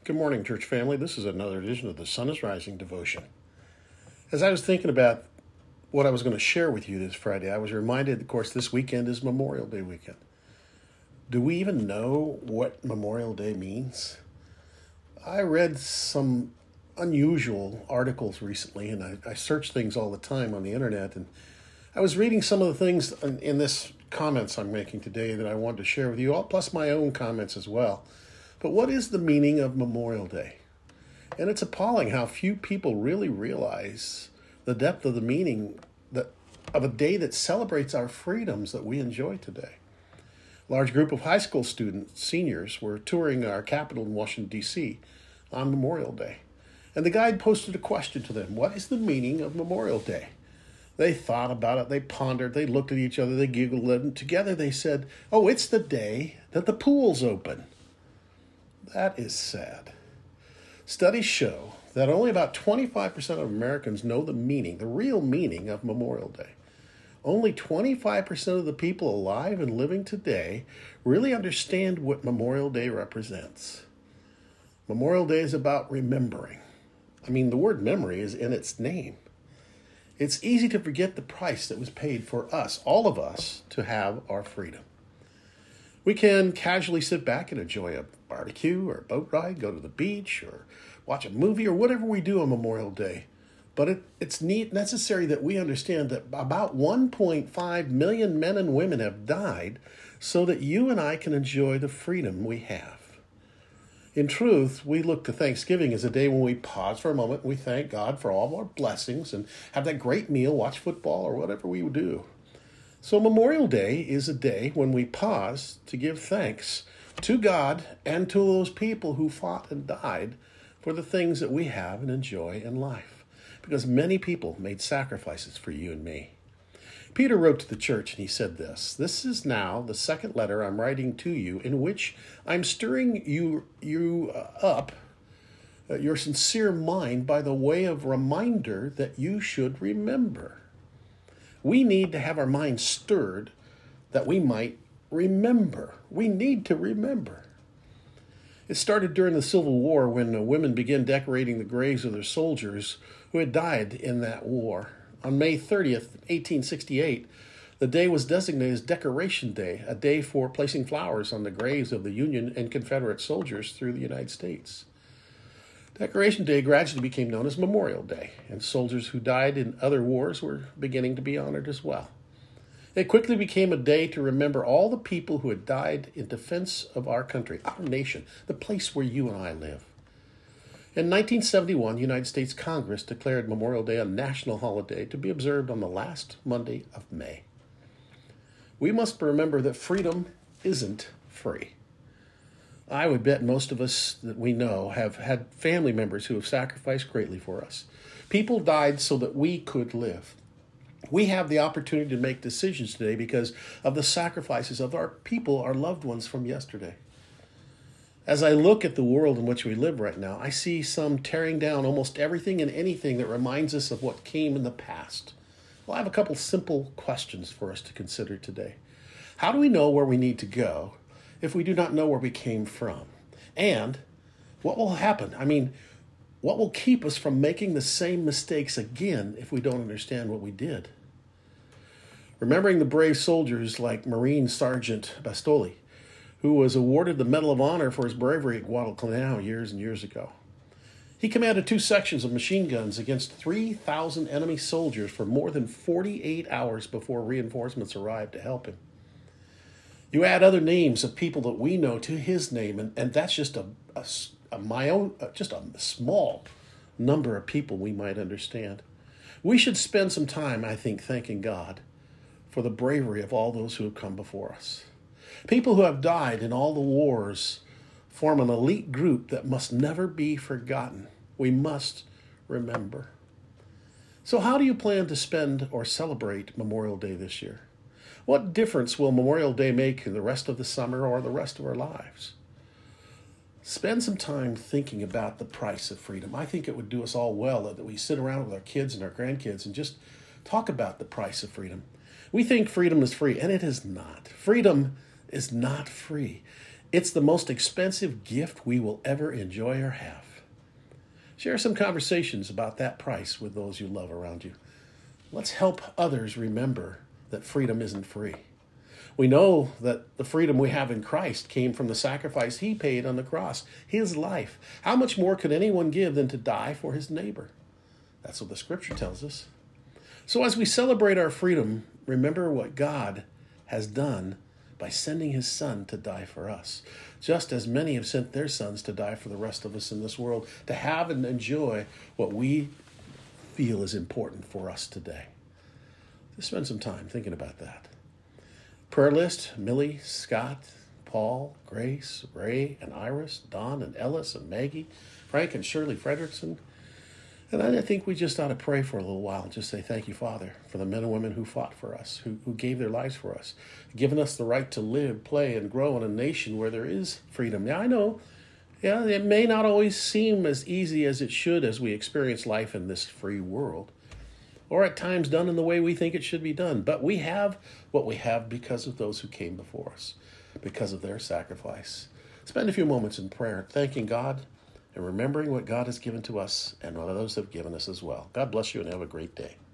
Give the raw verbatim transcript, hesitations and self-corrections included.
Good morning, church family. This is another edition of the Sun is Rising devotion. As I was thinking about what I was going to share with you this Friday, I was reminded, of course, this weekend is Memorial Day weekend. Do we even know what Memorial Day means? I read some unusual articles recently, and I, I search things all the time on the internet, and I was reading some of the things in, in this comments I'm making today that I wanted to share with you, all plus my own comments as well. But what is the meaning of Memorial Day? And it's appalling how few people really realize the depth of the meaning that of a day that celebrates our freedoms that we enjoy today. A large group of high school students, seniors, were touring our capital in Washington, D C on Memorial Day. And the guide posted a question to them: what is the meaning of Memorial Day? They thought about it, they pondered, they looked at each other, they giggled, and together they said, oh, it's the day that the pools open. That is sad. Studies show that only about twenty-five percent of Americans know the meaning, the real meaning of Memorial Day. Only twenty-five percent of the people alive and living today really understand what Memorial Day represents. Memorial Day is about remembering. I mean, the word memory is in its name. It's easy to forget the price that was paid for us, all of us, to have our freedom. We can casually sit back and enjoy a barbecue or a boat ride, go to the beach, or watch a movie, or whatever we do on Memorial Day. But it, it's neat, necessary that we understand that about one point five million men and women have died so that you and I can enjoy the freedom we have. In truth, we look to Thanksgiving as a day when we pause for a moment and we thank God for all of our blessings and have that great meal, watch football, or whatever we do. So Memorial Day is a day when we pause to give thanks to God and to those people who fought and died for the things that we have and enjoy in life. Because many people made sacrifices for you and me. Peter wrote to the church and he said this: this is now the second letter I'm writing to you, in which I'm stirring you, you uh, up, uh, your sincere mind, by the way of reminder that you should remember. We need to have our minds stirred that we might remember. We need to remember. It started during the Civil War when uh, women began decorating the graves of their soldiers who had died in that war. On May thirtieth, eighteen sixty-eight, the day was designated as Decoration Day, a day for placing flowers on the graves of the Union and Confederate soldiers through the United States. Decoration Day gradually became known as Memorial Day, and soldiers who died in other wars were beginning to be honored as well. It quickly became a day to remember all the people who had died in defense of our country, our nation, the place where you and I live. In nineteen seventy-one, the United States Congress declared Memorial Day a national holiday to be observed on the last Monday of May. We must remember that freedom isn't free. I would bet most of us that we know have had family members who have sacrificed greatly for us. People died so that we could live. We have the opportunity to make decisions today because of the sacrifices of our people, our loved ones from yesterday. As I look at the world in which we live right now, I see some tearing down almost everything and anything that reminds us of what came in the past. Well, I have a couple simple questions for us to consider today. How do we know where we need to go if we do not know where we came from? And what will happen? I mean, what will keep us from making the same mistakes again if we don't understand what we did? Remembering the brave soldiers like Marine Sergeant Bastoli, who was awarded the Medal of Honor for his bravery at Guadalcanal years and years ago. He commanded two sections of machine guns against three thousand enemy soldiers for more than forty-eight hours before reinforcements arrived to help him. You add other names of people that we know to his name, and, and that's just a, a, a my own, uh, just a small number of people we might understand. We should spend some time, I think, thanking God for the bravery of all those who have come before us. People who have died in all the wars form an elite group that must never be forgotten. We must remember. So how do you plan to spend or celebrate Memorial Day this year? What difference will Memorial Day make in the rest of the summer or the rest of our lives? Spend some time thinking about the price of freedom. I think it would do us all well that we sit around with our kids and our grandkids and just talk about the price of freedom. We think freedom is free, and it is not. Freedom is not free. It's the most expensive gift we will ever enjoy or have. Share some conversations about that price with those you love around you. Let's help others remember that freedom isn't free. We know that the freedom we have in Christ came from the sacrifice he paid on the cross, his life. How much more could anyone give than to die for his neighbor? That's what the scripture tells us. So as we celebrate our freedom, remember what God has done by sending his son to die for us, just as many have sent their sons to die for the rest of us in this world, to have and enjoy what we feel is important for us today. Just spend some time thinking about that. Prayer list: Millie, Scott, Paul, Grace, Ray, and Iris, Don, and Ellis, and Maggie, Frank, and Shirley Fredrickson. And I think we just ought to pray for a little while and just say, thank you, Father, for the men and women who fought for us, who, who gave their lives for us, giving us the right to live, play, and grow in a nation where there is freedom. Now, I know, yeah, it may not always seem as easy as it should as we experience life in this free world, or at times done in the way we think it should be done. But we have what we have because of those who came before us, because of their sacrifice. Spend a few moments in prayer, thanking God and remembering what God has given to us and what others have given us as well. God bless you and have a great day.